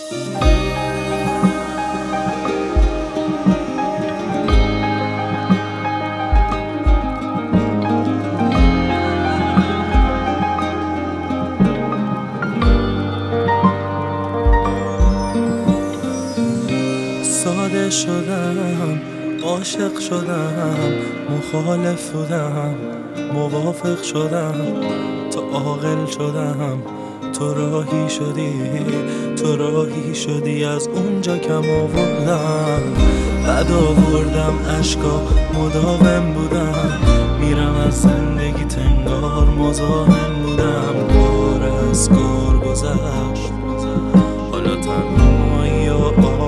ساده شدم، عاشق شدم، مخالف بودم، موافق شدم، تو عاقل شدم، تو راهی شدی، تو راهی شدی، از اونجا کم آوردم، بد آوردم، عشقا مداوم بودم، میرم از زندگی تنگار مزاحم بودم، کار از کار گذشت، حالا تنهایی و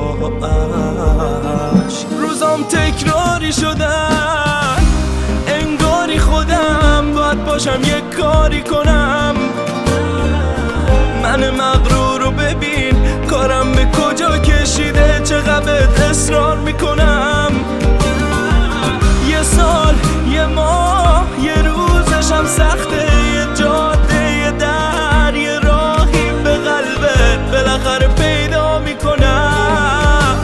عشق. روزام تکراری شدن، انگاری خودم باید باشم یک کاری کنم. من مغرور رو ببین، کارم به کجا کشیده، چقدر اصرار میکنم. یه سال، یه ماه، یه روزشم سخته، یه جاده، یه در، یه راهی به قلبت بالاخره پیدا میکنم.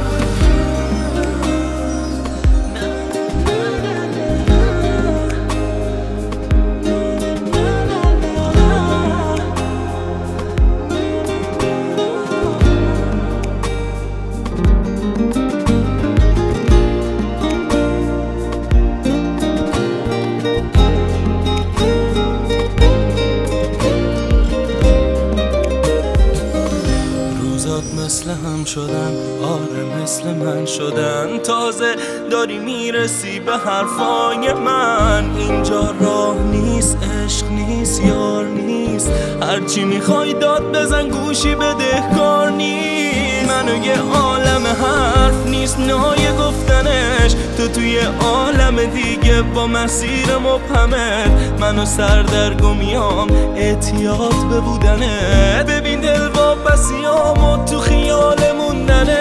مثل هم شدن، آره مثل من شدن، تازه داری میرسی به حرفای من. اینجا راه نیست، عشق نیست، یار نیست، هرچی میخوای داد بزن گوشی بده، کار نیست. منو یه عالم حرف نیست نایه گفتنش، تو توی عالم دیگه با مسیر مبهمت. منو سردرگمیام احتیاط به بودنه، ببین دل واپسیامو تو خیال موندنت.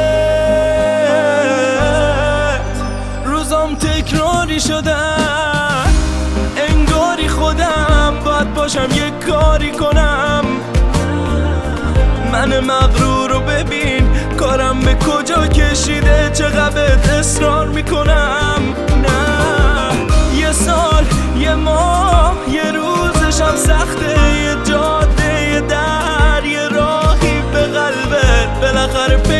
روزام تکراری شدن، انگاری خودم باید باشم یک کاری کنم. من مغرور رو ببین، کارم به کجا کشیده، چقدر اصرار میکنم. نه یه سال، یه ماه، یه روزشم سخته، یه جاده، یه در، یه راهی به قلبت بالاخره